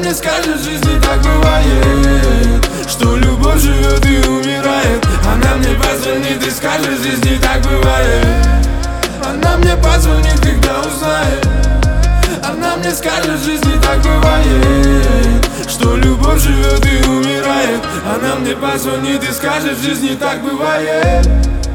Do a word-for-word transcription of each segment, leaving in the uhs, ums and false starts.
мне скажет, в жизни так бывает, что любовь живет и умирает. Она мне позвонит и скажет, в жизни так бывает. Она мне позвонит, когда узнает. Она мне скажет, в жизни так бывает, что любовь живет и умирает. Она мне позвонит и скажет, в жизни так бывает.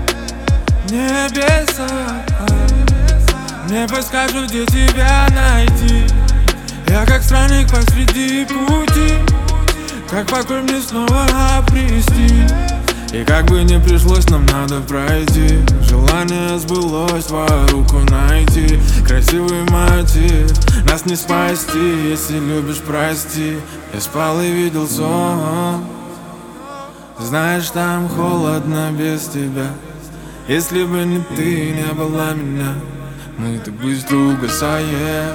Небеса мне подскажут, где тебя найти. Я как странник посреди пути, как покой мне снова обрести. И как бы не пришлось, нам надо пройти. Желание сбылось, твою руку найти. Красивый мотив, нас не спасти. Если любишь, прости. Я спал и видел сон. Знаешь, там холодно без тебя. Если бы не ты, не была меня, мы так быстро угасаем.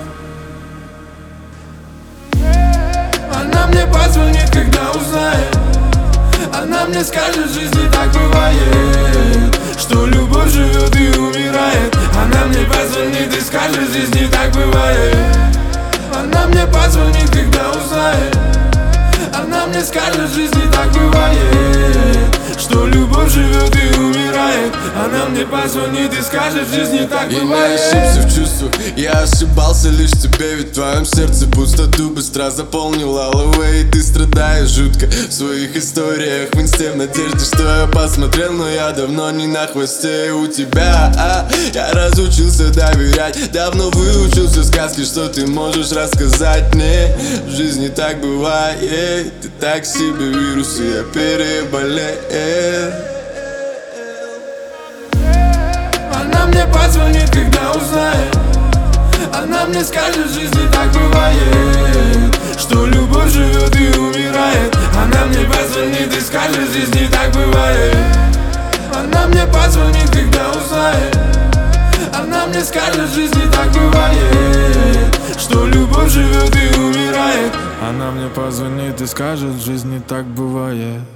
Она мне позвонит, когда узнает. Она мне скажет, в жизни так бывает, что любовь живет и умирает. Она мне позвонит и скажет, в жизни так бывает. Она мне позвонит, когда узнает. Она мне скажет, в жизни так бывает, что любовь живет и умирает. Она мне позвонит и скажет, в жизни так бывает. Я не ошибся в чувствах, я ошибался лишь в тебе. Ведь в твоем сердце пустоту быстро заполнил алловей. И ты страдаешь жутко в своих историях в инсте, в надежде, что я посмотрел, но я давно не на хвосте у тебя. а, Я разучился доверять, давно выучился сказки, что ты можешь рассказать мне. В жизни так бывает, ты так себе вирус, и я переболел. Она мне позвонит, когда узнает. Она мне скажет, в жизни так бывает, что любовь живет и умирает. Она мне позвонит и скажет, в жизни так бывает. Она мне позвонит, когда узнает. Она мне скажет, в жизни так бывает, что любовь живет и умирает. Она мне позвонит и скажет, в жизни так бывает.